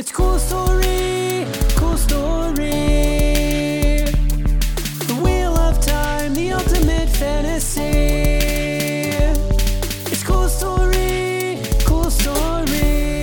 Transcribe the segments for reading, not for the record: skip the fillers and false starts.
It's cool story, cool story. The Wheel of Time, the ultimate fantasy. It's cool story, cool story.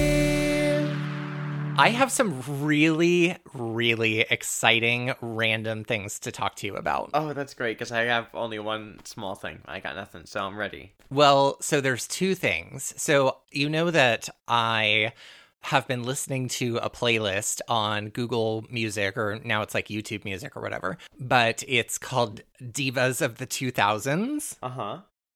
I have some really, really exciting random things to talk to you about. Oh, that's great, because I have only one small thing. I got nothing, so I'm ready. Well, so there's two things. So you know that I have been listening to a playlist on Google Music, or now it's like YouTube Music or whatever, but it's called Divas of the 2000s. Uh-huh.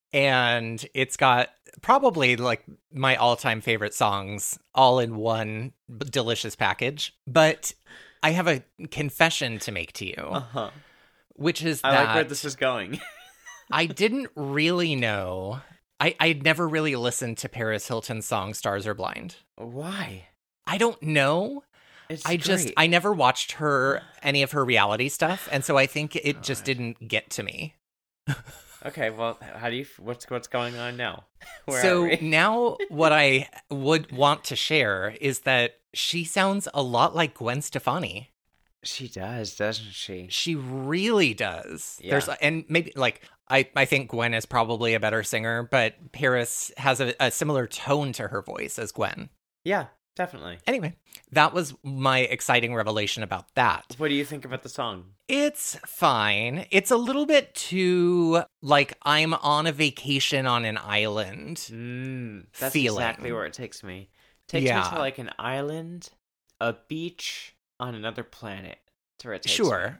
And it's got probably like my all-time favorite songs all in one delicious package. But I have a confession to make to you, Uh-huh. which is I that like where this is going. I didn't really know. I'd never really listened to Paris Hilton's song Stars Are Blind. Why? I don't know. It's I never watched any of her reality stuff, and so I think it just didn't get to me. Okay, well, what's going on now? Where are So we? now what I would want to share is that she sounds a lot like Gwen Stefani. She does, doesn't she? She really does. Yeah. And maybe like I think Gwen is probably a better singer, but Paris has a similar tone to her voice as Gwen. Yeah, definitely. Anyway, that was my exciting revelation about that. What do you think about the song? It's fine. It's a little bit too like I'm on a vacation on an island. That's feeling. exactly where it takes me. Takes me to like an island, a beach on another planet. That's where it takes me. Sure.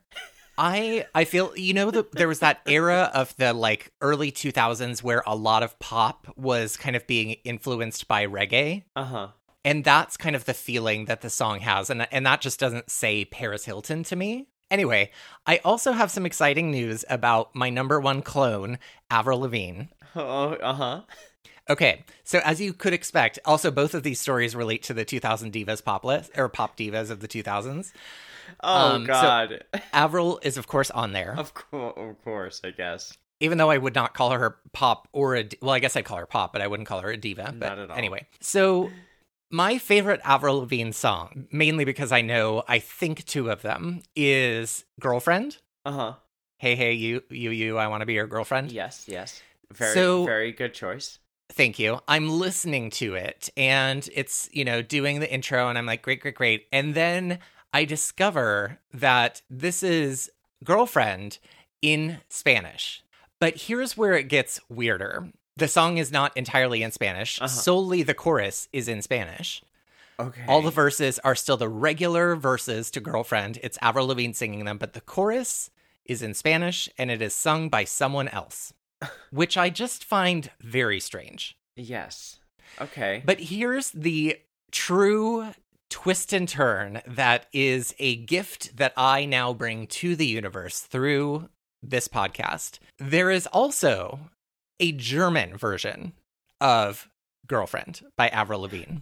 I feel, there was that era of the like early 2000s where a lot of pop was kind of being influenced by reggae. Uh-huh. And that's kind of the feeling that the song has. And that just doesn't say Paris Hilton to me. Anyway, I also have some exciting news about my number one clone, Avril Lavigne. Oh, uh-huh. Okay, so as you could expect, also both of these stories relate to the 2000 divas pop list, or pop divas of the 2000s. Oh, God. So Avril is, of course, on there. Of course, I guess. Even though I would not call her pop or well, I guess I'd call her pop, but I wouldn't call her a diva. But Not at all. Anyway, so my favorite Avril Lavigne song, mainly because I think two of them, is Girlfriend. Uh-huh. Hey, hey, you, I want to be your girlfriend. Yes. So- Very good choice. Thank you. I'm listening to it, and it's, doing the intro, and I'm like, great. And then I discover that this is Girlfriend in Spanish. But here's where it gets weirder. The song is not entirely in Spanish. Uh-huh. Solely the chorus is in Spanish. Okay. All the verses are still the regular verses to Girlfriend. It's Avril Lavigne singing them, but the chorus is in Spanish, and it is sung by someone else, which I just find very strange. Yes. Okay. But here's the true twist and turn that is a gift that I now bring to the universe through this podcast. There is also a German version of Girlfriend by Avril Lavigne.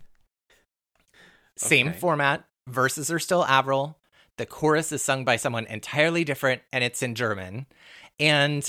Same Okay. format. Verses are still Avril. The chorus is sung by someone entirely different, and it's in German. And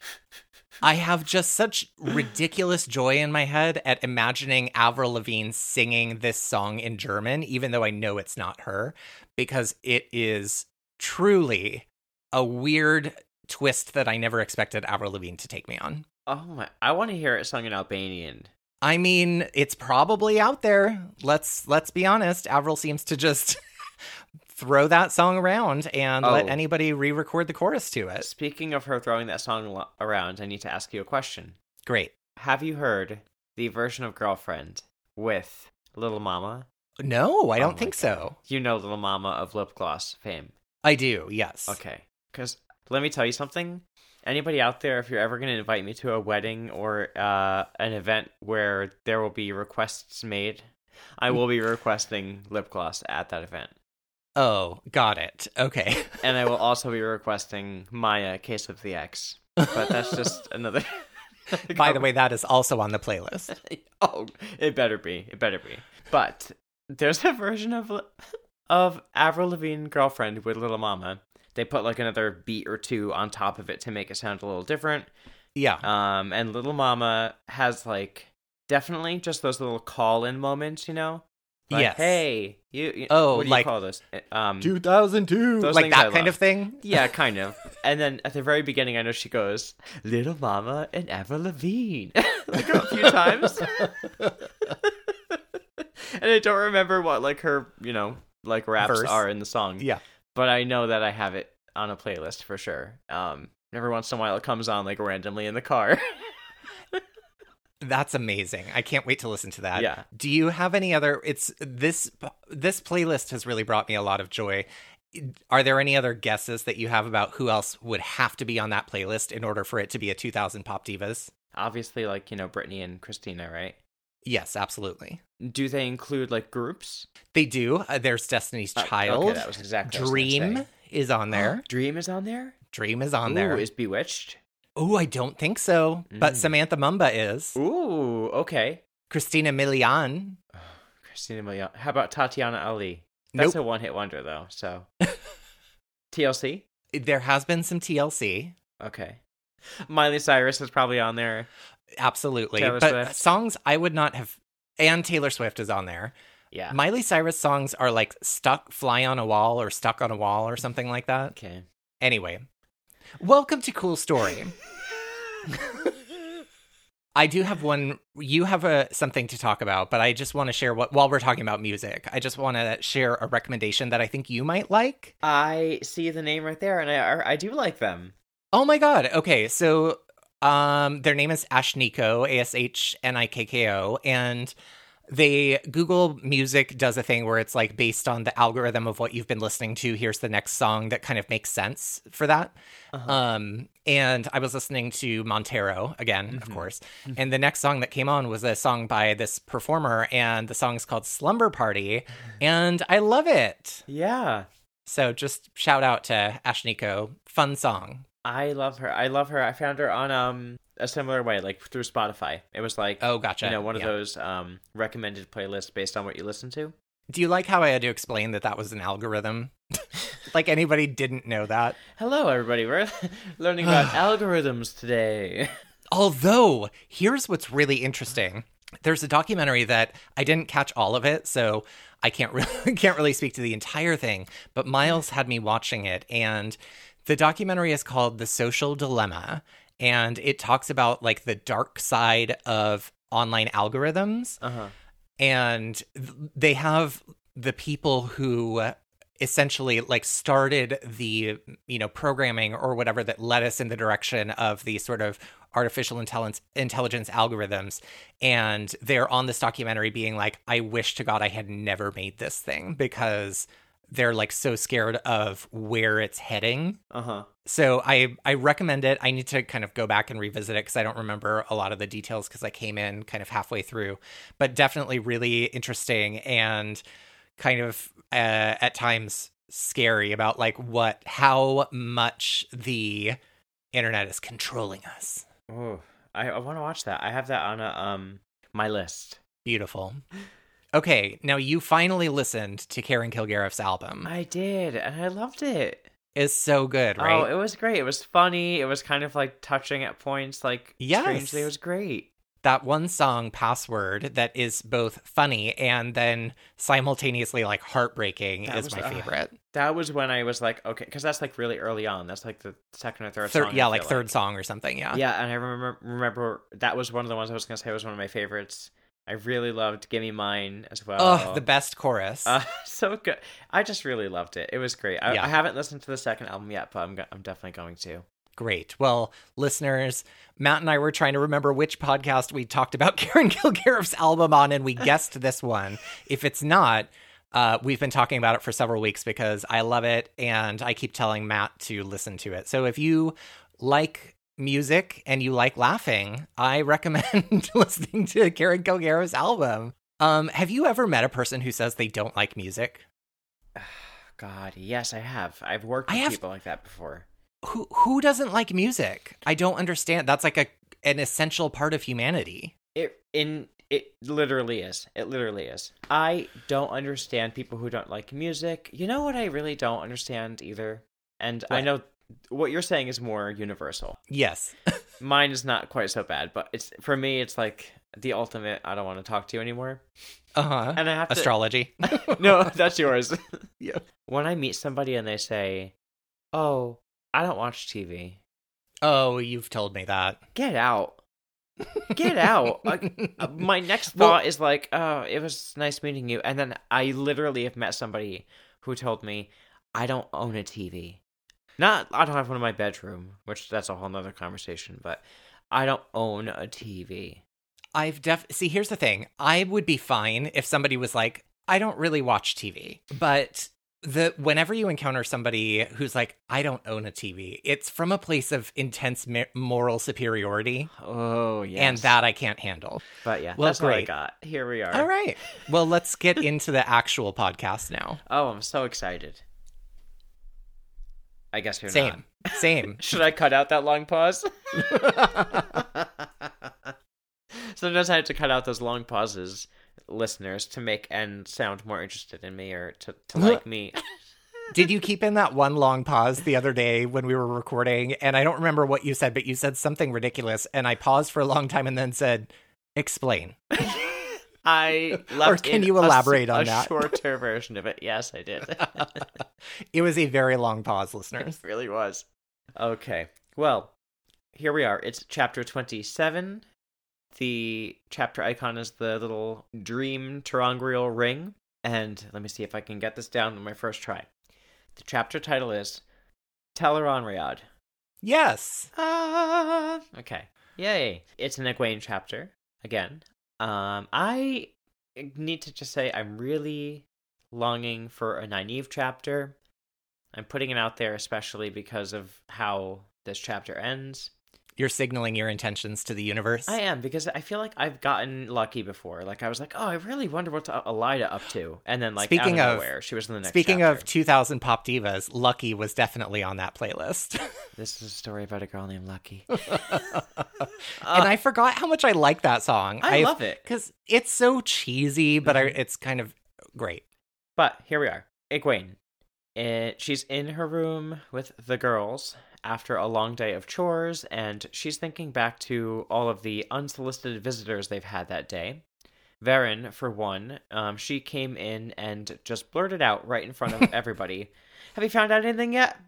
I have just such ridiculous joy in my head at imagining Avril Lavigne singing this song in German, even though I know it's not her, because it is truly a weird twist that I never expected Avril Lavigne to take me on. Oh my! I want to hear it sung in Albanian. I mean, it's probably out there. Let's be honest. Avril seems to just throw that song around and let anybody re-record the chorus to it. Speaking of her throwing that song around, I need to ask you a question. Great. Have you heard the version of Girlfriend with Little Mama? No, I Oh don't my think so. You know Little Mama of lip gloss fame. I do, yes. Okay. Because let me tell you something. Anybody out there, if you're ever going to invite me to a wedding or an event where there will be requests made, I will be requesting lip gloss at that event. Oh, got it. Okay. And I will also be requesting Maya, Case of the X. But that's just another... By the way, that is also on the playlist. Oh, it better be. It better be. But there's a version of Avril Lavigne Girlfriend with Little Mama. They put like another beat or two on top of it to make it sound a little different. Yeah. And Little Mama has like definitely just those little call-in moments, Like, Yes. hey, you Oh, what do you like call this? 2002. Those Like things I that kind love. of thing. Yeah, kind of. And then at the very beginning, I know she goes, "Little Mama and Avril Lavigne," like a few times. And I don't remember what like her, like raps Verse. are in the song. Yeah. But I know that I have it on a playlist for sure. Every once in a while, it comes on like randomly in the car. That's amazing. I can't wait to listen to that. Yeah. Do you have any other this playlist has really brought me a lot of joy. Are there any other guesses that you have about who else would have to be on that playlist in order for it to be a 2000 Pop Divas? Obviously, like, Britney and Christina, right? Yes, absolutely. Do they include like groups? They do. There's Destiny's Child. Okay, that was exactly what I was gonna Dream say. is on there. Dream is on there? Dream is on Ooh, there. is Bewitched? Oh, I don't think so. But Samantha Mumba is. Ooh, okay. Christina Milian. Christina Milian. How about Tatiana Ali? That's Nope. a one-hit wonder, though, so. TLC? There has been some TLC. Okay. Miley Cyrus is probably on there. Absolutely. Taylor but Swift. songs I would not have. And Taylor Swift is on there. Yeah. Miley Cyrus songs are like Stuck, Fly on a Wall, or Stuck on a Wall, or something like that. Okay. Anyway, welcome to Cool Story. I do have one. You have something to talk about, but I just want to share while we're talking about music, I just want to share a recommendation that I think you might like. I see the name right there, and I do like them. Oh my God. Okay. So, their name is Ashnikko, Ashnikko, and Google Music does a thing where it's like based on the algorithm of what you've been listening to. Here's the next song that kind of makes sense for that. And I was listening to Montero again, of course. And the next song that came on was a song by this performer, and the song's called Slumber Party. And I love it. Yeah. So just shout out to Ashnikko. Fun song. I love her. I found her on a similar way, like through Spotify. It was like, Oh, gotcha. one of Yeah. those recommended playlists based on what you listen to. Do you like how I had to explain that was an algorithm? Like anybody didn't know that. Hello, everybody. We're learning about algorithms today. Although, here's what's really interesting. There's a documentary that I didn't catch all of it, so I can't really speak to the entire thing, but Miles had me watching it, and the documentary is called The Social Dilemma, and it talks about like the dark side of online algorithms. And they have the people who essentially like started the programming or whatever that led us in the direction of these sort of artificial intelligence algorithms, and they're on this documentary being like, I wish to God I had never made this thing, because they're like so scared of where it's heading. So I recommend it. I need to kind of go back and revisit it because I don't remember a lot of the details because I came in kind of halfway through, but definitely really interesting and kind of at times scary about like how much the internet is controlling us. Oh, I want to watch that. I have that on my list. Beautiful. Okay, now you finally listened to Karen Kilgariff's album. I did, and I loved it. It's so good, right? Oh, it was great. It was funny. It was kind of like touching at points. Like, Yes. strangely, it was great. That one song, Password, that is both funny and then simultaneously like heartbreaking is my favorite. That was when I was like, okay, because that's like really early on. That's like the second or third song. Yeah, like third song or something, yeah. Yeah, and I remember that was one of the ones I was going to say was one of my favorites. I really loved Gimme Mine as well. Oh, the best chorus. So good. I just really loved it. It was great. I haven't listened to the second album yet, but I'm definitely going to. Great. Well, listeners, Matt and I were trying to remember which podcast we talked about Karen Kilgariff's album on, and we guessed this one. If it's not, we've been talking about it for several weeks because I love it, and I keep telling Matt to listen to it. So if you like music and you like laughing, I recommend listening to Karen Kilgariff's album. Have you ever met a person who says they don't like music? God, yes, I have. I've worked with people like that before. Who doesn't like music? I don't understand. That's like an essential part of humanity. It literally is. It literally is. I don't understand people who don't like music. You know what I really don't understand either? And What? I know what you're saying is more universal. Yes. Mine is not quite so bad, but for me, it's like the ultimate, I don't want to talk to you anymore. Uh-huh. And I have to... Astrology. No, that's yours. Yeah. When I meet somebody and they say, oh, I don't watch TV. Oh, you've told me that. Get out. Get out. My next thought is like, oh, it was nice meeting you. And then I literally have met somebody who told me, I don't own a TV. I don't have one in my bedroom, which that's a whole nother conversation, but I don't own a TV. See, here's the thing. I would be fine if somebody was like, I don't really watch TV. But whenever you encounter somebody who's like, I don't own a TV, it's from a place of intense moral superiority. Oh, yes. And that I can't handle. But yeah, well, that's great. all I got. Here we are. All right. Well, let's get into the actual podcast now. Oh, I'm so excited. I guess you're not. Same. Should I cut out that long pause? Sometimes I have to cut out those long pauses, listeners, to make and sound more interested in me or to like me. Did you keep in that one long pause the other day when we were recording? And I don't remember what you said, but you said something ridiculous. And I paused for a long time and then said, explain. I left or can you elaborate on that? A shorter version of it. Yes, I did. It was a very long pause, listeners. It really was. Okay. Well, here we are. It's chapter 27. The chapter icon is the little dream terangrial ring. And let me see if I can get this down on my first try. The chapter title is Tel'aran'rhiod. Yes. Okay. Yay. It's an Egwene chapter. Again. I need to just say I'm really longing for a Nynaeve chapter. I'm putting it out there especially because of how this chapter ends. You're signaling your intentions to the universe? I am, because I feel like I've gotten lucky before. Like, I was like, oh, I really wonder what Elida up to. And then, like, out of nowhere, she was in the next Speaking chapter. of 2000 pop divas, Lucky was definitely on that playlist. This is a story about a girl named Lucky. And I forgot how much I like that song. I love it. Because it's so cheesy, but it's kind of great. But here we are. Egwene. She's in her room with the girls after a long day of chores, and she's thinking back to all of the unsolicited visitors they've had that day. Varen, for one, she came in and just blurted out right in front of everybody, have you found out anything yet?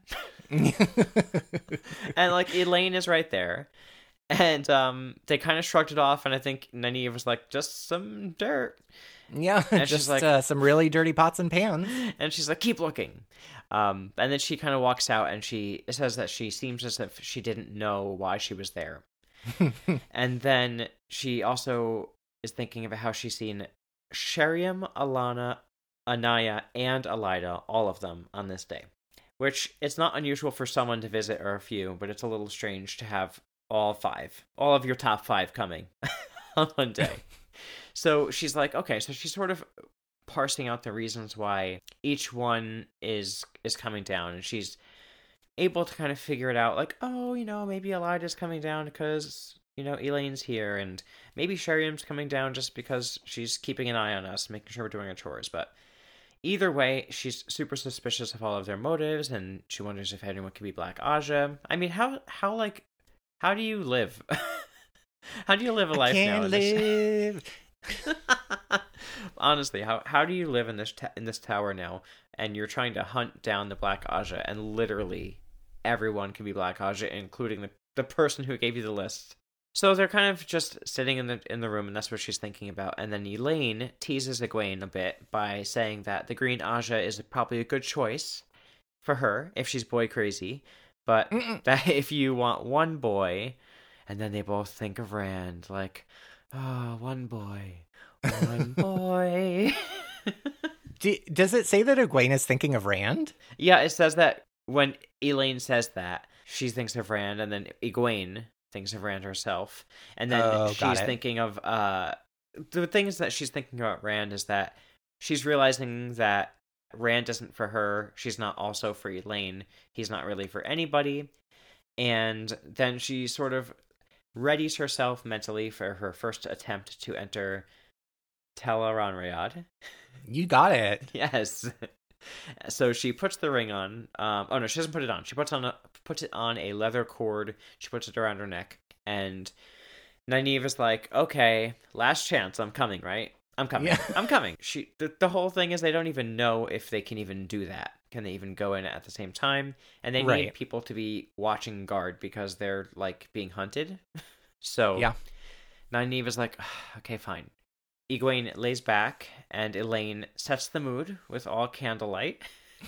And, like, Elaine is right there. And they kind of shrugged it off, and I think Nynaeve was like, just some dirt. Yeah, and just she's like, some really dirty pots and pans. And she's like, keep looking. And then she kind of walks out and she says that she seems as if she didn't know why she was there. And then she also is thinking about how she's seen Sheriam, Alana, Anaya, and Elida, all of them, on this day. Which, it's not unusual for someone to visit or a few, but it's a little strange to have all of your top 5 coming on one day. So she's like, okay, so she's sort of parsing out the reasons why each one is coming down, and she's able to kind of figure it out, like, oh, maybe Elida's coming down because, Elaine's here, and maybe Sheriam's coming down just because she's keeping an eye on us, making sure we're doing our chores, but either way, she's super suspicious of all of their motives, and she wonders if anyone could be Black Aja. I mean, how do you live? How do you live a life now? I can't live. Honestly, how do you live in this tower now, and you're trying to hunt down the Black Aja, and literally everyone can be Black Aja, including the person who gave you the list. So they're kind of just sitting in the room, and that's what she's thinking about. And then Elaine teases Egwene a bit by saying that the Green Aja is probably a good choice for her if she's boy crazy, but that if you want one boy, and then they both think of Rand, like, oh, one boy. Does it say that Egwene is thinking of Rand? Yeah, it says that when Elaine says that, she thinks of Rand, and then Egwene thinks of Rand herself. And then she's thinking of... the things that she's thinking about Rand is that she's realizing that Rand isn't for her. She's not also for Elaine. He's not really for anybody. And then she sort of readies herself mentally for her first attempt to enter Tel'aran'rhiod. You got it. Yes. So she puts the ring on. Oh no, she doesn't put it on. She puts it on a leather cord. She puts it around her neck, and Nynaeve is like, "Okay, last chance. I'm coming, right? I'm coming. Yeah. I'm coming." The whole thing is they don't even know if they can even do that. Can they even go in at the same time? And they need people to be watching guard because they're like being hunted. So Yeah. Nynaeve is like, "Okay, fine." Egwene lays back, and Elaine sets the mood with all candlelight.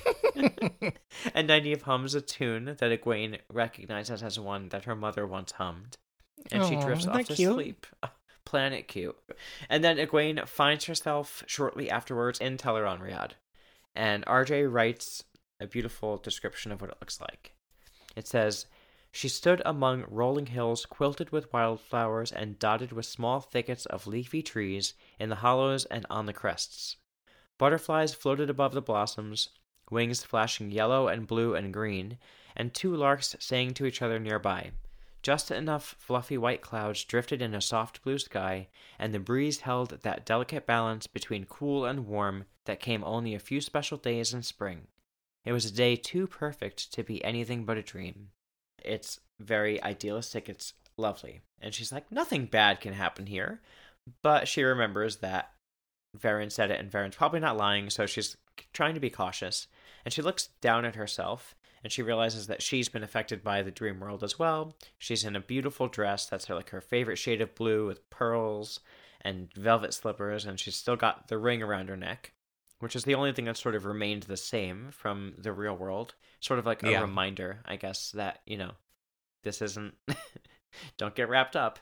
And Nynaeve hums a tune that Egwene recognizes as one that her mother once hummed. And she drifts off to sleep. Planet cute. And then Egwene finds herself shortly afterwards in Tel'aran'rhiod. And RJ writes a beautiful description of what it looks like. It says, "She stood among rolling hills quilted with wildflowers and dotted with small thickets of leafy trees in the hollows and on the crests. Butterflies floated above the blossoms, wings flashing yellow and blue and green, and two larks sang to each other nearby. Just enough fluffy white clouds drifted in a soft blue sky, and the breeze held that delicate balance between cool and warm that came only a few special days in spring. It was a day too perfect to be anything but a dream." It's very idealistic. It's lovely. And she's like, nothing bad can happen here. But she remembers that Varen said it, and Varen's probably not lying, so she's trying to be cautious. And she looks down at herself, and she realizes that she's been affected by the dream world as well. She's in a beautiful dress that's her favorite shade of blue with pearls and velvet slippers, and she's still got the ring around her neck, which is the only thing that's sort of remained the same from the real world. Sort of like a reminder, I guess, that, this isn't... Don't get wrapped up.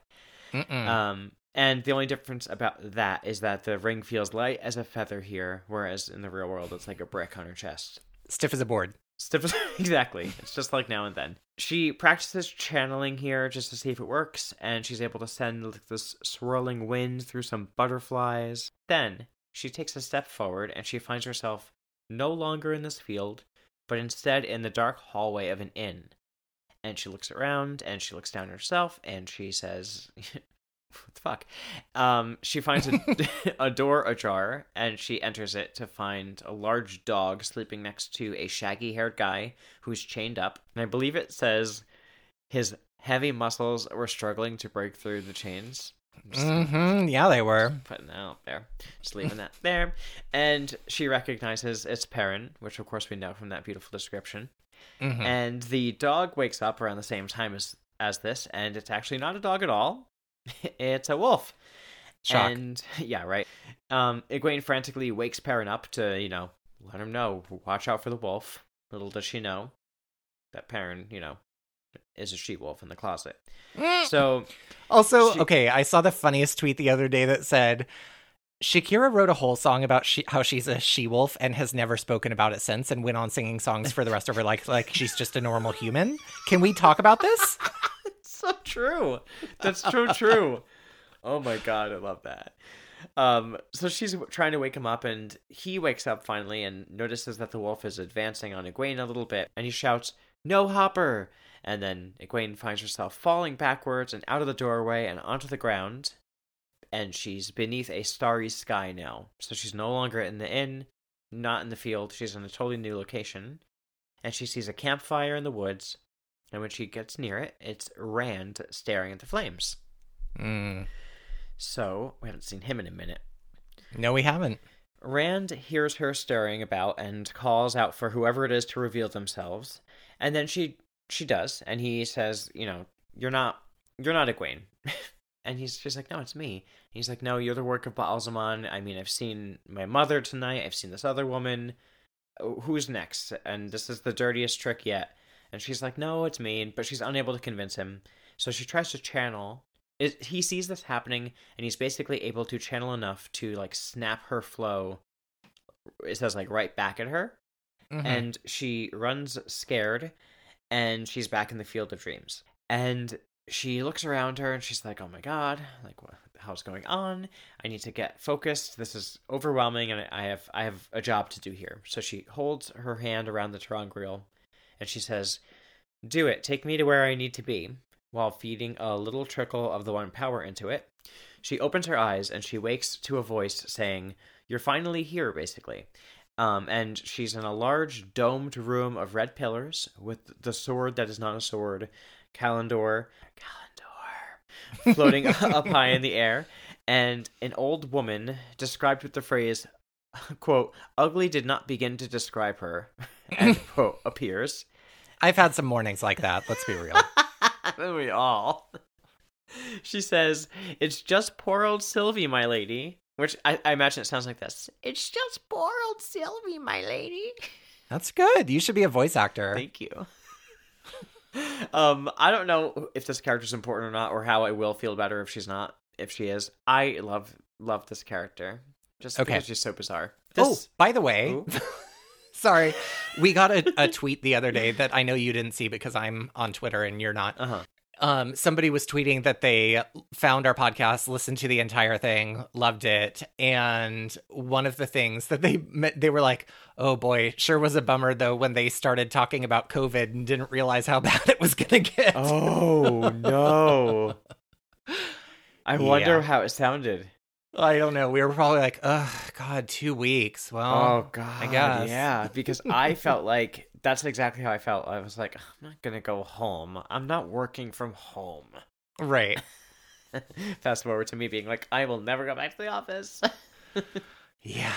And the only difference about that is that the ring feels light as a feather here, whereas in the real world, it's like a brick on her chest. Stiff as a board. Exactly. It's just like now and then. She practices channeling here just to see if it works, and she's able to send this swirling wind through some butterflies. Then she takes a step forward, and she finds herself no longer in this field, but instead in the dark hallway of an inn. And she looks around, and she looks down at herself, and she says, what the fuck? She finds a door ajar, and she enters it to find a large dog sleeping next to a shaggy-haired guy who's chained up. And I believe it says his heavy muscles were struggling to break through the chains. Yeah, they were. Putting that out there. Just leaving that there. And she recognizes it's Perrin, which of course we know from that beautiful description. And the dog wakes up around the same time as this, and it's actually not a dog at all. It's a wolf. Shock. And yeah, right. Egwene frantically wakes Perrin up to, let him know, watch out for the wolf. Little does she know that Perrin, is a she-wolf in the closet. So also, okay, I saw the funniest tweet the other day that said, Shakira wrote a whole song about how she's a she-wolf and has never spoken about it since, and went on singing songs for the rest of her life like she's just a normal human. Can we talk about this? It's so true. That's so true. Oh my god, I love that. So she's trying to wake him up, and he wakes up finally and notices that the wolf is advancing on Egwene a little bit, and he shouts, "No, Hopper!" And then Egwene finds herself falling backwards and out of the doorway and onto the ground. And she's beneath a starry sky now. So she's no longer in the inn, not in the field. She's in a totally new location. And she sees a campfire in the woods. And when she gets near it, it's Rand staring at the flames. So, we haven't seen him in a minute. No, we haven't. Rand hears her stirring about and calls out for whoever it is to reveal themselves. And then she does. And he says, you're not Egwene. And she's like, no, it's me. And he's like, no, you're the work of Ba'alzamon. I mean, I've seen my mother tonight. I've seen this other woman. Who's next? And this is the dirtiest trick yet. And she's like, no, it's me. But she's unable to convince him. So she tries to channel. He sees this happening, and he's basically able to channel enough to, snap her flow. It says, right back at her. And she runs scared, and she's back in the Field of Dreams. And she looks around her, and she's like, oh my god, what the hell's going on? I need to get focused. This is overwhelming, and I have a job to do here. So she holds her hand around the ter'angreal, and she says, do it. Take me to where I need to be, while feeding a little trickle of the One Power into it. She opens her eyes, and she wakes to a voice saying, you're finally here, basically. And she's in a large domed room of red pillars with the sword that is not a sword, Kalendor, floating up high in the air. And an old woman described with the phrase, quote, ugly did not begin to describe her, end quote, appears. I've had some mornings like that, let's be real. We all. She says, it's just poor old Sylvie, my lady. Which I imagine it sounds like this. It's just poor old Sylvie, my lady. That's good. You should be a voice actor. Thank you. I don't know if this character's important or not, or how I will feel better if she's not. If she is, I love this character. Just because she's so bizarre. By the way, sorry, we got a tweet the other day that I know you didn't see because I'm on Twitter and you're not. Somebody was tweeting that they found our podcast, listened to the entire thing, loved it, and one of the things that they were like, oh boy, sure was a bummer though when they started talking about COVID and didn't realize how bad it was gonna get. Oh no. I wonder how it sounded. I don't know. We were probably like, oh God, 2 weeks. Well, oh God, I guess. Yeah, because I felt like that's exactly how I felt. I was like, I'm not gonna go home. I'm not working from home. Right. Fast forward to me being like, I will never go back to the office. Yeah.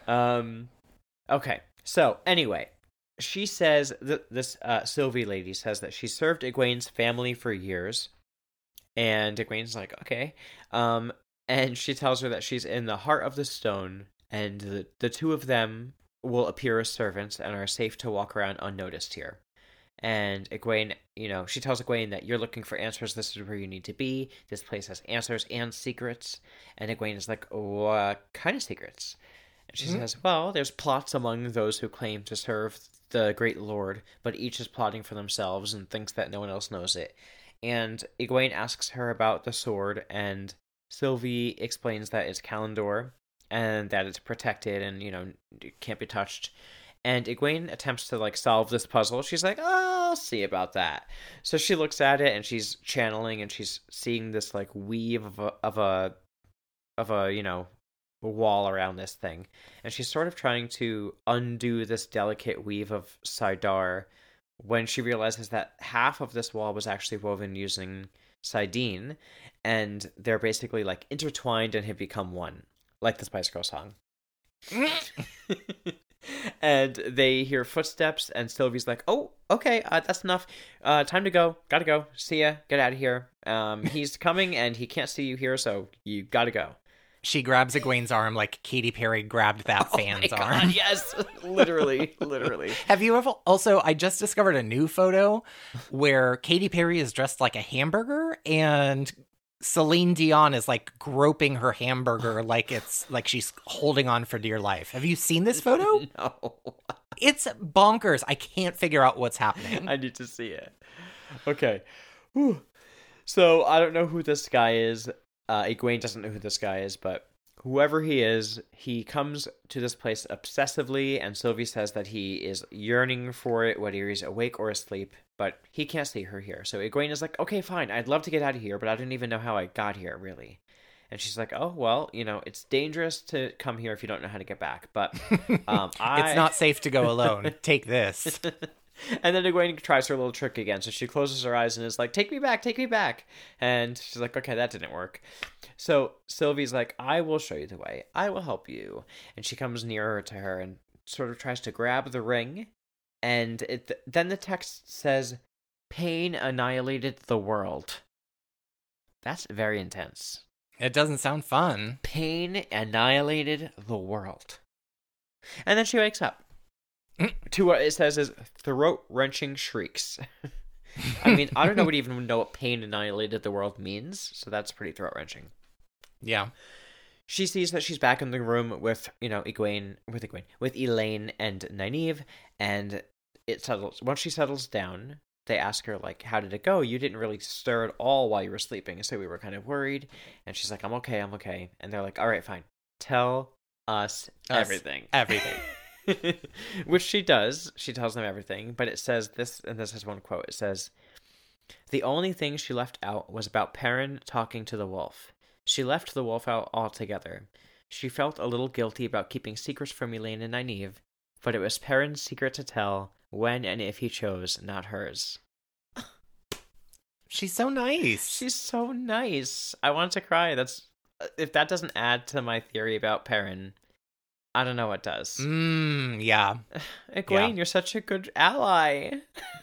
Okay. So anyway, she says this Sylvie lady says that she served Egwene's family for years, and Egwene's like, okay. And she tells her that she's in the heart of the stone, and the two of them will appear as servants and are safe to walk around unnoticed here. And Egwene, she tells Egwene that you're looking for answers. This is where you need to be. This place has answers and secrets. And Egwene is like, what kind of secrets? And she says, well, there's plots among those who claim to serve the Great Lord, but each is plotting for themselves and thinks that no one else knows it. And Egwene asks her about the sword, and Sylvie explains that it's Kalendor, and that it's protected and, it can't be touched. And Egwene attempts to, solve this puzzle. She's like, oh, I'll see about that. So she looks at it, and she's channeling, and she's seeing this, weave of a wall around this thing. And she's sort of trying to undo this delicate weave of Saidar when she realizes that half of this wall was actually woven using Saidin, and they're basically, intertwined and have become one. Like the Spice Girl song. And they hear footsteps, and Sylvie's like, oh, okay, that's enough. Time to go. Gotta go. See ya. Get out of here. He's coming, and he can't see you here, so you gotta go. She grabs Egwene's arm like Katy Perry grabbed that fan's arm. God, yes, literally. Have you ever... Also, I just discovered a new photo where Katy Perry is dressed like a hamburger, and Celine Dion is groping her hamburger like she's holding on for dear life. Have you seen this photo? No. It's bonkers. I can't figure out what's happening. I need to see it. Okay. Whew. So I don't know who this guy is. Egwene doesn't know who this guy is, but whoever he is, he comes to this place obsessively, and Sylvie says that he is yearning for it, whether he's awake or asleep, but he can't see her here. So Egwene is like, okay, fine, I'd love to get out of here, but I don't even know how I got here, really. And she's like, oh, well, it's dangerous to come here if you don't know how to get back, but it's not safe to go alone. Take this. And then Egwene tries her little trick again. So she closes her eyes and is like, take me back. And she's like, okay, that didn't work. So Sylvie's like, I will show you the way. I will help you. And she comes nearer to her and sort of tries to grab the ring. And then the text says, pain annihilated the world. That's very intense. It doesn't sound fun. Pain annihilated the world. And then she wakes up. To what it says is throat-wrenching shrieks. I mean, I don't even know what pain annihilated the world means, so that's pretty throat-wrenching. Yeah. She sees that she's back in the room with, Elaine and Nynaeve, and it settles. Once she settles down, they ask her, how did it go? You didn't really stir at all while you were sleeping, so we were kind of worried. And she's like, I'm okay. And they're like, all right, fine. Tell us everything. Everything. Which she does. She tells them everything, but it says this, and this is one quote. It says, the only thing she left out was about Perrin talking to the wolf. She left the wolf out altogether. She felt a little guilty about keeping secrets from Elaine and Nynaeve, but it was Perrin's secret to tell when and if he chose, not hers. She's so nice. She's so nice. I want to cry. If that doesn't add to my theory about Perrin, I don't know what does. Yeah. Egwene, you're such a good ally.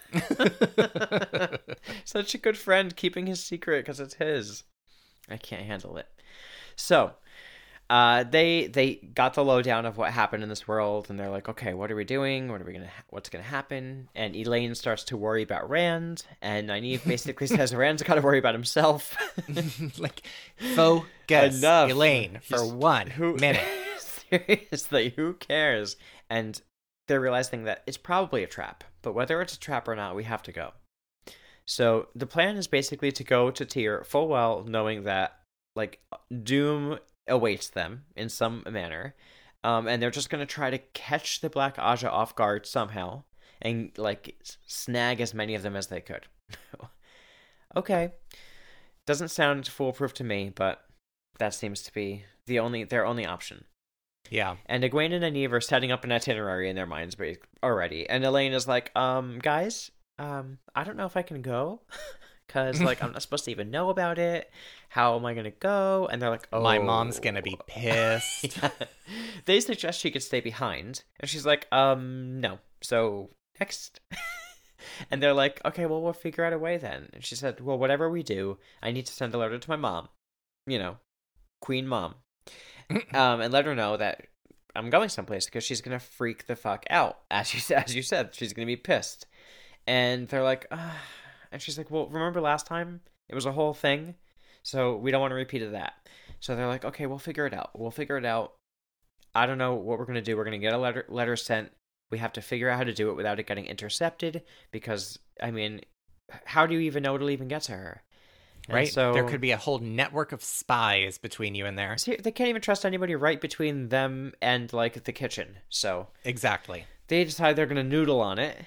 Such a good friend, keeping his secret because it's his. I can't handle it. So, they got the lowdown of what happened in this world, and they're like, okay, what are we doing? What's gonna happen? And Elaine starts to worry about Rand, and Nynaeve basically says Rand's got to worry about himself. Like, focus, Enough. Elaine, for 1 minute. Seriously, who cares? And they're realizing that it's probably a trap, but whether it's a trap or not, we have to go. So the plan is basically to go to Tyr full well knowing that, like, doom awaits them in some manner, and they're just going to try to catch the Black Aja off guard somehow and, like, snag as many of them as they could. Okay. Doesn't sound foolproof to me, but that seems to be their only option. Yeah. And Egwene and Nynaeve are setting up an itinerary in their minds already. And Elaine is like, guys, I don't know if I can go. Because, like, I'm not supposed to even know about it. How am I going to go? And they're like, oh. My mom's going to be pissed. Yeah. They suggest she could stay behind. And she's like, no. So, next. And they're like, okay, well, we'll figure out a way then. And she said, well, whatever we do, I need to send a letter to my mom. You know, Queen Mom. And let her know that I'm going someplace because she's going to freak the fuck out. As you said, she's going to be pissed. And they're like, and she's like, well, remember last time? It was a whole thing. So we don't want to repeat of that. So they're like, okay, we'll figure it out. I don't know what we're going to do. We're going to get a letter sent. We have to figure out how to do it without it getting intercepted. Because, I mean, how do you even know it'll even get to her? Right? So there could be a whole network of spies between you and there. See, they can't even trust anybody right between them and, like, the kitchen. So Exactly. they decide they're going to noodle on it.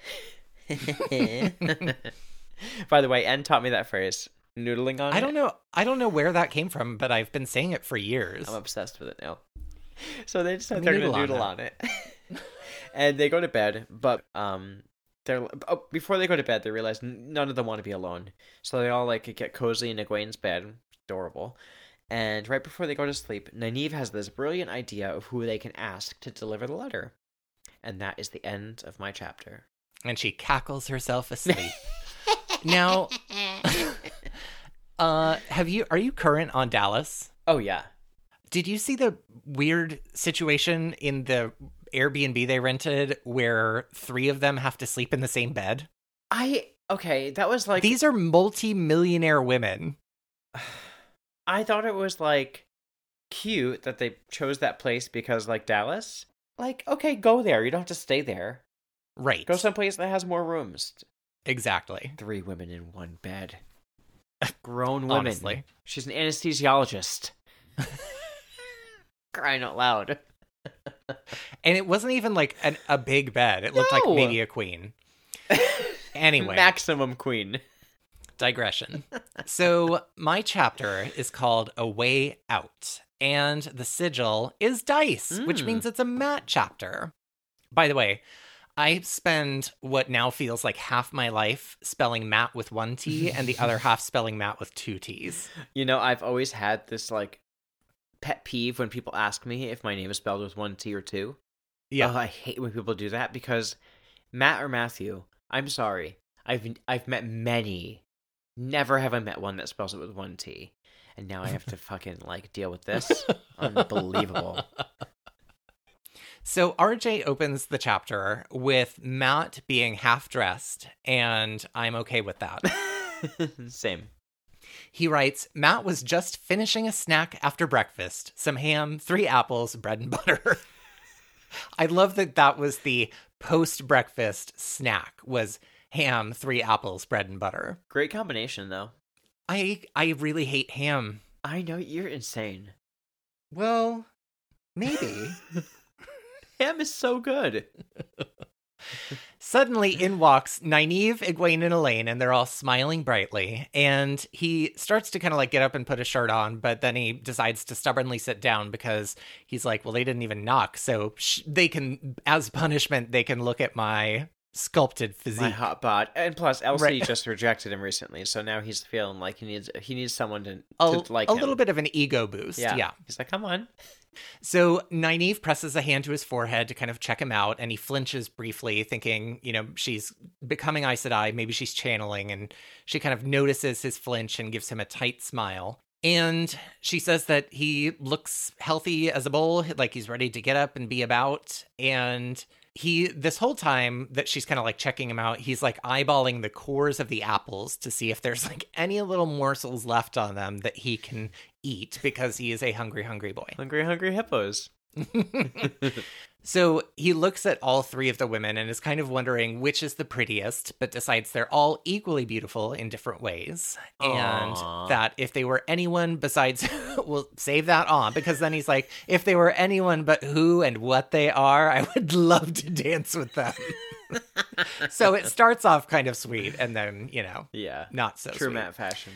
By the way, N taught me that phrase, noodling on it. I don't know where that came from, but I've been saying it for years. I'm obsessed with it now. So they decide they're going to noodle on it. And they go to bed, but before they go to bed, they realize none of them want to be alone. So they all, like, get cozy in Egwene's bed. Adorable. And right before they go to sleep, Nynaeve has this brilliant idea of who they can ask to deliver the letter. And that is the end of my chapter. And she cackles herself asleep. Now, are you current on Dallas? Oh, yeah. Did you see the weird situation in the Airbnb they rented where 3 of them have to sleep in the same bed? Okay, that was like... These are multi-millionaire women. I thought it was, like, cute that they chose that place because, like, Dallas? Like, okay, go there. You don't have to stay there. Right. Go someplace that has more rooms. Exactly. 3 women in one bed. Grown women. Honestly. She's an anesthesiologist. Crying out loud. And it wasn't even like a big bed. It looked like maybe a queen. Anyway. Maximum queen. Digression. So my chapter is called A Way Out. And the sigil is dice, which means it's a Matt chapter. By the way, I spend what now feels like half my life spelling Matt with 1 T and the other half spelling Matt with 2 T's. You know, I've always had this, like, pet peeve when people ask me if my name is spelled with 1 T or 2. Yeah. Oh, I hate when people do that because Matt or Matthew, I'm sorry. I've met many. Never have I met one that spells it with 1 T. And now I have to fucking, like, deal with this. Unbelievable. So RJ opens the chapter with Matt being half-dressed, and I'm okay with that. Same. He writes, Matt was just finishing a snack after breakfast. Some ham, 3 apples, bread and butter. I love that was the post-breakfast snack, was ham, 3 apples, bread and butter. Great combination, though. I really hate ham. I know, you're insane. Well, maybe. Ham is so good. Suddenly in walks Nynaeve, Egwene, and Elaine, and they're all smiling brightly. And he starts to kind of like get up and put a shirt on, but then he decides to stubbornly sit down because he's like, well, they didn't even knock. So they can, as punishment, they can look at my sculpted physique. My hot bod. And plus, Elsie Right. just rejected him recently, so now he's feeling like he needs someone to like a him. little bit of an ego boost. Yeah. He's like, come on. So Nynaeve presses a hand to his forehead to kind of check him out, and he flinches briefly, thinking, she's becoming Aes Sedai, maybe she's channeling, and she kind of notices his flinch and gives him a tight smile. And she says that he looks healthy as a bull, like he's ready to get up and be about. And this whole time that she's kind of like checking him out, he's like eyeballing the cores of the apples to see if there's like any little morsels left on them that he can eat, because he is a hungry, hungry boy. Hungry, hungry hippos. So he looks at all three of the women and is kind of wondering which is the prettiest, but decides they're all equally beautiful in different ways. And Aww. that if they were anyone besides, we'll save that on, because then he's like, if they were anyone but who and what they are, I would love to dance with them. So it starts off kind of sweet and then, Yeah. not so True sweet. Matt fashion.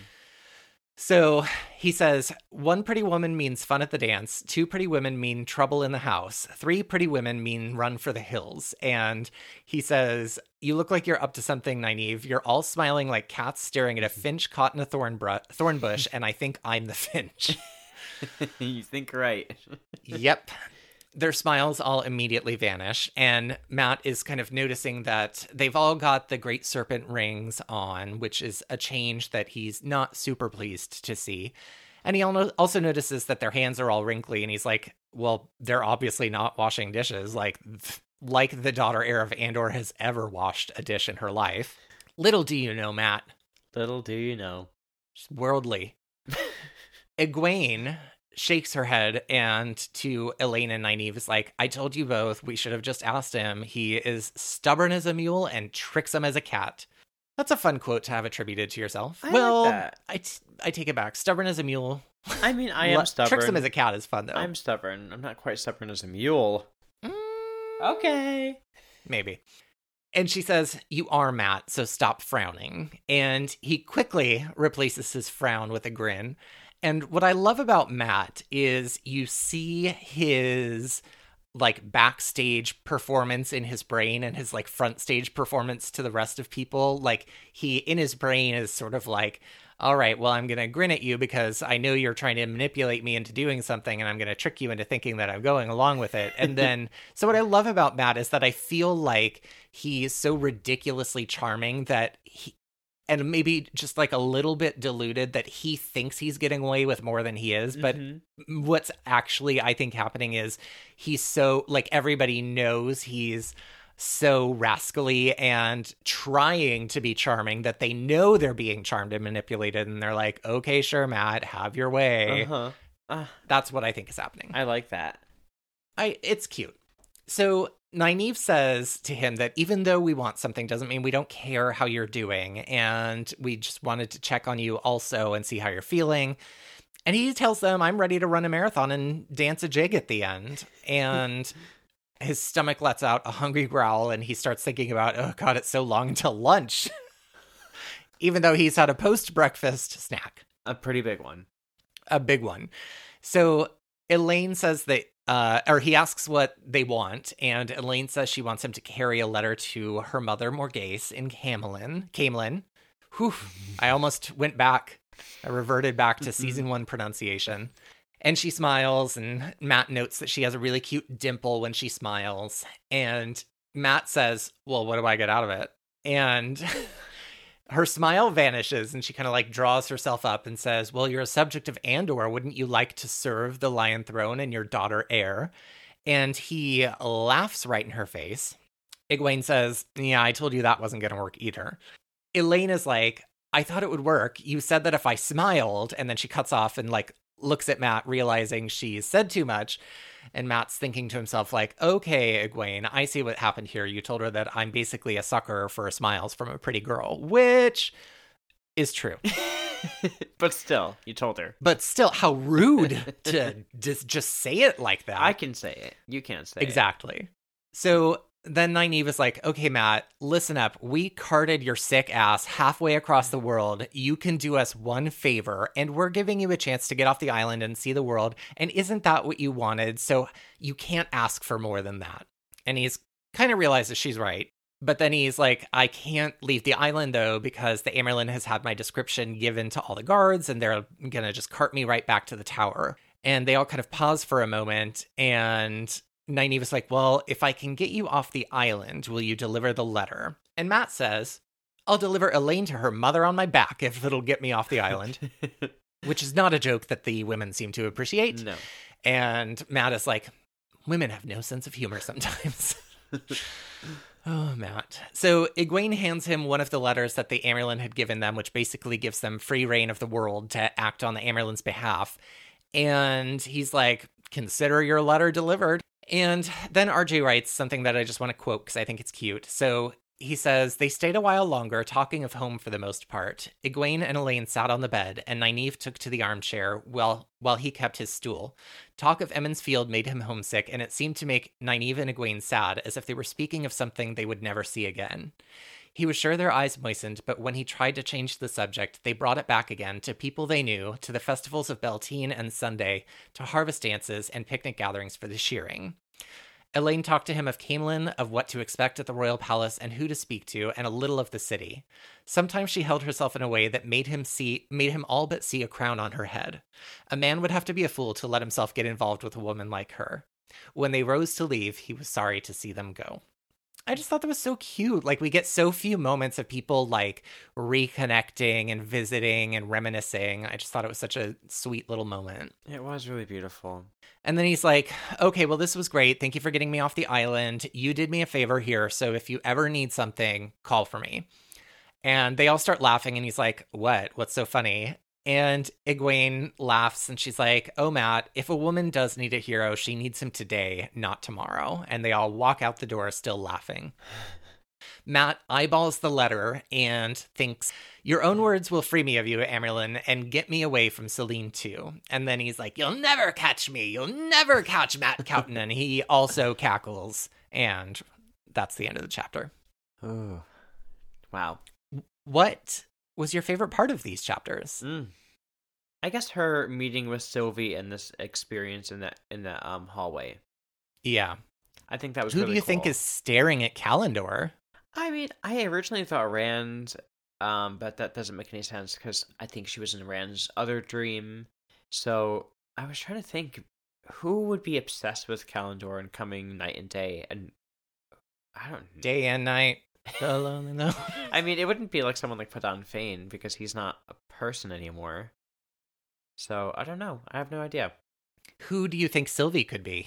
So he says, 1 pretty woman means fun at the dance, 2 pretty women mean trouble in the house, 3 pretty women mean run for the hills. And he says, you look like you're up to something, Nynaeve. You're all smiling like cats staring at a finch caught in a thorn bush, and I think I'm the finch. You think right. Yep. Their smiles all immediately vanish, and Matt is kind of noticing that they've all got the Great Serpent rings on, which is a change that he's not super pleased to see. And he also notices that their hands are all wrinkly, and he's like, well, they're obviously not washing dishes, like the daughter heir of Andor has ever washed a dish in her life. Little do you know, Matt. Little do you know. Just worldly. Egwene shakes her head, and to Elaine and Nynaeve is like, I told you both, we should have just asked him. He is stubborn as a mule and tricksome as a cat. That's a fun quote to have attributed to yourself. I like that. I take it back. Stubborn as a mule. I mean, I am stubborn. Tricksome as a cat is fun, though. I'm stubborn. I'm not quite stubborn as a mule. Okay. Maybe. And she says, you are Matt, so stop frowning. And he quickly replaces his frown with a grin. And what I love about Matt is you see his like backstage performance in his brain and his like front stage performance to the rest of people. Like he in his brain is sort of like, all right, well, I'm going to grin at you because I know you're trying to manipulate me into doing something, and I'm going to trick you into thinking that I'm going along with it. And then, so what I love about Matt is that I feel like he's so ridiculously charming that and maybe just like a little bit deluded that he thinks he's getting away with more than he is. But what's actually, I think, happening is he's so, like, everybody knows he's so rascally and trying to be charming that they know they're being charmed and manipulated. And they're like, okay, sure, Matt, have your way. That's what I think is happening. I like that. It's cute. So Nynaeve says to him that even though we want something doesn't mean we don't care how you're doing, and we just wanted to check on you also and see how you're feeling. And he tells them, I'm ready to run a marathon and dance a jig at the end. And his stomach lets out a hungry growl, and he starts thinking about, oh God, it's so long until lunch. Even though he's had a post-breakfast snack. A pretty big one. A big one. So Elaine says that or he asks what they want, and Elaine says she wants him to carry a letter to her mother, Morghese, in Camelin. Whew, I almost went back. I reverted back to season 1 pronunciation. And she smiles, and Matt notes that she has a really cute dimple when she smiles. And Matt says, well, what do I get out of it? And her smile vanishes, and she kind of like draws herself up and says, well, you're a subject of Andor. Wouldn't you like to serve the Lion Throne and your daughter heir? And he laughs right in her face. Egwene says, yeah, I told you that wasn't going to work either. Elaine is like, I thought it would work. You said that if I smiled. And then she cuts off and like looks at Matt, realizing she's said too much. And Matt's thinking to himself, like, okay, Egwene, I see what happened here. You told her that I'm basically a sucker for smiles from a pretty girl, which is true. But still, you told her. But still, how rude to just say it like that. I can say it. You can't say exactly. So then Nynaeve is like, okay, Matt, listen up. We carted your sick ass halfway across the world. You can do us one favor, and we're giving you a chance to get off the island and see the world. And isn't that what you wanted? So you can't ask for more than that. And he's kind of realizes she's right. But then he's like, I can't leave the island, though, because the Amyrlin has had my description given to all the guards, and they're going to just cart me right back to the tower. And they all kind of pause for a moment, and Nynaeve is like, well, if I can get you off the island, will you deliver the letter? And Matt says, I'll deliver Elaine to her mother on my back if it'll get me off the island. Which is not a joke that the women seem to appreciate. No. And Matt is like, women have no sense of humor sometimes. Oh, Matt. So Egwene hands him one of the letters that the Amyrlin had given them, which basically gives them free reign of the world to act on the Amyrlin's behalf. And he's like, consider your letter delivered. And then RJ writes something that I just want to quote because I think it's cute. So he says, they stayed a while longer, talking of home for the most part. Egwene and Elaine sat on the bed, and Nynaeve took to the armchair while he kept his stool. Talk of Emond's Field made him homesick, and it seemed to make Nynaeve and Egwene sad, as if they were speaking of something they would never see again. He was sure their eyes moistened, but when he tried to change the subject, they brought it back again to people they knew, to the festivals of Beltane and Sunday, to harvest dances and picnic gatherings for the shearing. Elaine talked to him of Camelin, of what to expect at the royal palace and who to speak to, and a little of the city. Sometimes she held herself in a way that made him all but see a crown on her head. A man would have to be a fool to let himself get involved with a woman like her. When they rose to leave, he was sorry to see them go. I just thought that was so cute. Like, we get so few moments of people, like, reconnecting and visiting and reminiscing. I just thought it was such a sweet little moment. It was really beautiful. And then he's like, okay, well, this was great. Thank you for getting me off the island. You did me a favor here, so if you ever need something, call for me. And they all start laughing, and he's like, what? What's so funny? And Egwene laughs, and she's like, oh, Matt, if a woman does need a hero, she needs him today, not tomorrow. And they all walk out the door still laughing. Matt eyeballs the letter and thinks, your own words will free me of you, Amyrlin, and get me away from Selene too. And then he's like, you'll never catch me. You'll never catch Matt Cowton. And he also cackles. And that's the end of the chapter. Oh, wow. What was your favorite part of these chapters? I guess her meeting with Sylvie and this experience in the hallway. Yeah. I think that was Who really do you cool. think is staring at Kalendor? I mean, I originally thought Rand, but that doesn't make any sense because I think she was in Rand's other dream. So I was trying to think who would be obsessed with Kalendor and coming night and day, and I don't know. Day and night. Alone. No. I mean, it wouldn't be like someone like Padan Fain because he's not a person anymore. So I don't know. I have no idea. Who do you think Sylvie could be?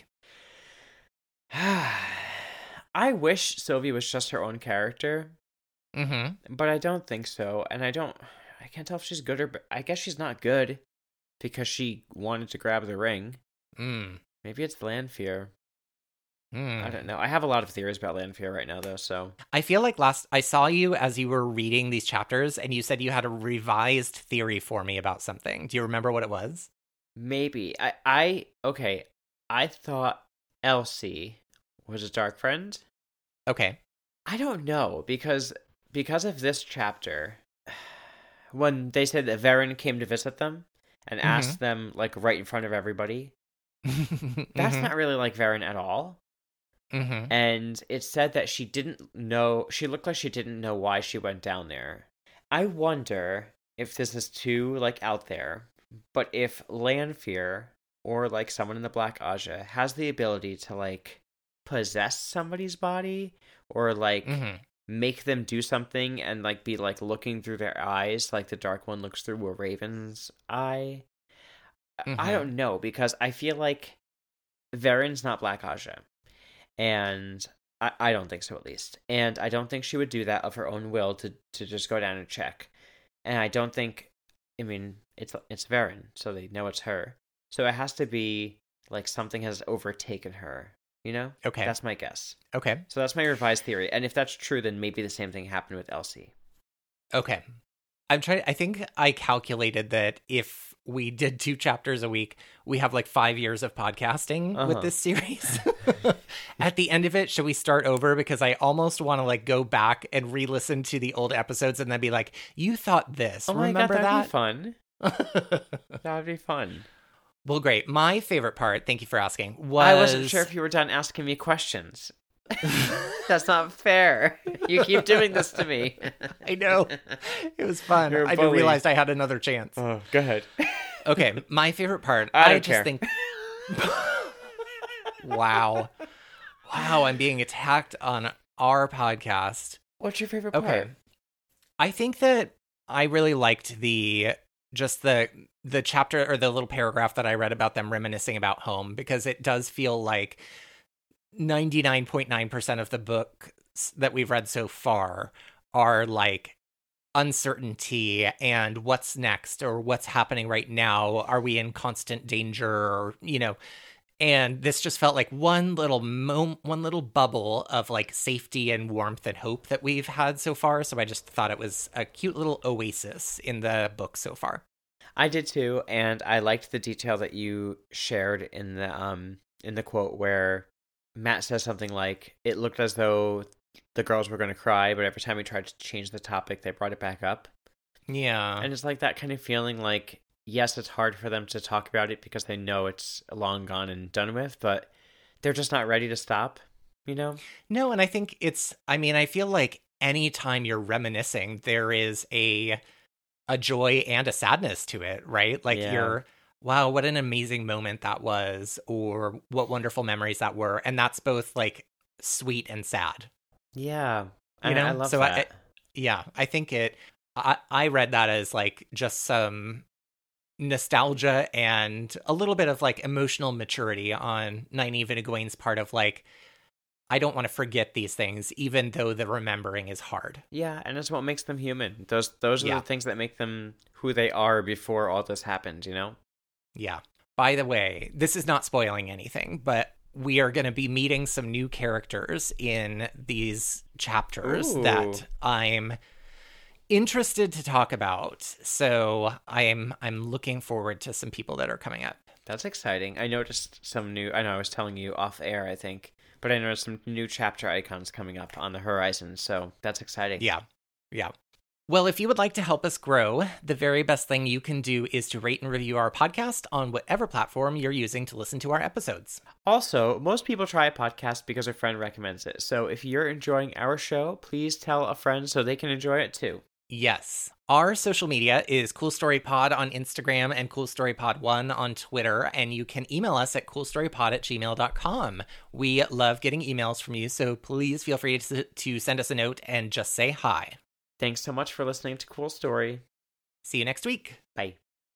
I wish Sylvie was just her own character, but I don't think so. And I can't tell if she's good or I guess she's not good because she wanted to grab the ring. Maybe it's Lanfear. I don't know. I have a lot of theories about Lanfear right now, though. So I feel like I saw you as you were reading these chapters, and you said you had a revised theory for me about something. Do you remember what it was? Maybe I thought Elsie was a dark friend. Okay. I don't know because of this chapter, when they said that Varen came to visit them and asked them like right in front of everybody, that's not really like Varen at all. And it said that she looked like she didn't know why she went down there. I wonder if this is too like out there, but if Lanfear or like someone in the Black Aja has the ability to like possess somebody's body or like make them do something and like be like looking through their eyes like the Dark One looks through a raven's eye. I don't know because I feel like Varen's not Black Aja. And I don't think so, at least. And I don't think she would do that of her own will to just go down and check. And I don't think, I mean, it's Varen, so they know it's her. So it has to be like something has overtaken her, you know? Okay. That's my guess. Okay. So that's my revised theory. And if that's true, then maybe the same thing happened with Elsie. Okay. I think I calculated that if we did 2 chapters a week, we have like 5 years of podcasting with this series. At the end of it, should we start over? Because I almost want to like go back and re-listen to the old episodes and then be like, you thought this. Oh my Remember God, that'd that? be fun. That'd be fun. Well, great. My favorite part, thank you for asking, was... I wasn't sure if you were done asking me questions. That's not fair. You keep doing this to me. I know. It was fun. You're a I bully. realized I had another chance. Oh, go ahead. Okay, my favorite part. I don't just care. think. Wow, I'm being attacked on our podcast. What's your favorite part? Okay, I think that I really liked the chapter or the little paragraph that I read about them reminiscing about home, because it does feel like 99.9% of the books that we've read so far are like uncertainty and what's next or what's happening right now. Are we in constant danger? Or, and this just felt like one little bubble of like safety and warmth and hope that we've had so far. So I just thought it was a cute little oasis in the book so far. I did too, and I liked the detail that you shared in the quote where Matt says something like, it looked as though the girls were going to cry, but every time we tried to change the topic, they brought it back up. Yeah. And it's like that kind of feeling like, yes, it's hard for them to talk about it because they know it's long gone and done with, but they're just not ready to stop, No, and I think I feel like anytime you're reminiscing, there is a joy and a sadness to it, right? Like Yeah. wow, what an amazing moment that was, or what wonderful memories that were. And that's both like sweet and sad. Yeah. You know? I love So that. I think I read that as like just some nostalgia and a little bit of like emotional maturity on Nynaeve and Egwene's part of like, I don't want to forget these things, even though the remembering is hard. Yeah, and it's what makes them human. Those are Yeah. the things that make them who they are before all this happened, Yeah. By the way, this is not spoiling anything, but we are going to be meeting some new characters in these chapters Ooh. that I'm interested to talk about. So I'm looking forward to some people that are coming up. That's exciting. I noticed some new, I know I was telling you off air, I think, but I noticed some new chapter icons coming up on the horizon, so that's exciting. Yeah. Well, if you would like to help us grow, the very best thing you can do is to rate and review our podcast on whatever platform you're using to listen to our episodes. Also, most people try a podcast because a friend recommends it, so if you're enjoying our show, please tell a friend so they can enjoy it too. Yes. Our social media is Cool Story Pod on Instagram and Cool Story Pod 1 on Twitter, and you can email us at coolstorypod@gmail.com. We love getting emails from you, so please feel free to send us a note and just say hi. Thanks so much for listening to Cool Story. See you next week. Bye.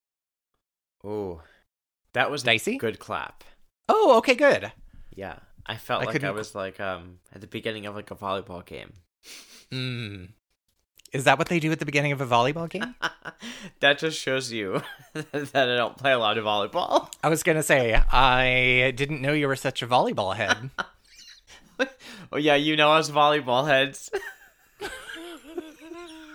Ooh, that was Dicey? a good clap. Oh, okay, good. Yeah, I felt I like I couldn't- was like at the beginning of like a volleyball game. Is that what they do at the beginning of a volleyball game? That just shows you that I don't play a lot of volleyball. I was going to say, I didn't know you were such a volleyball head. Oh yeah, you know us volleyball heads.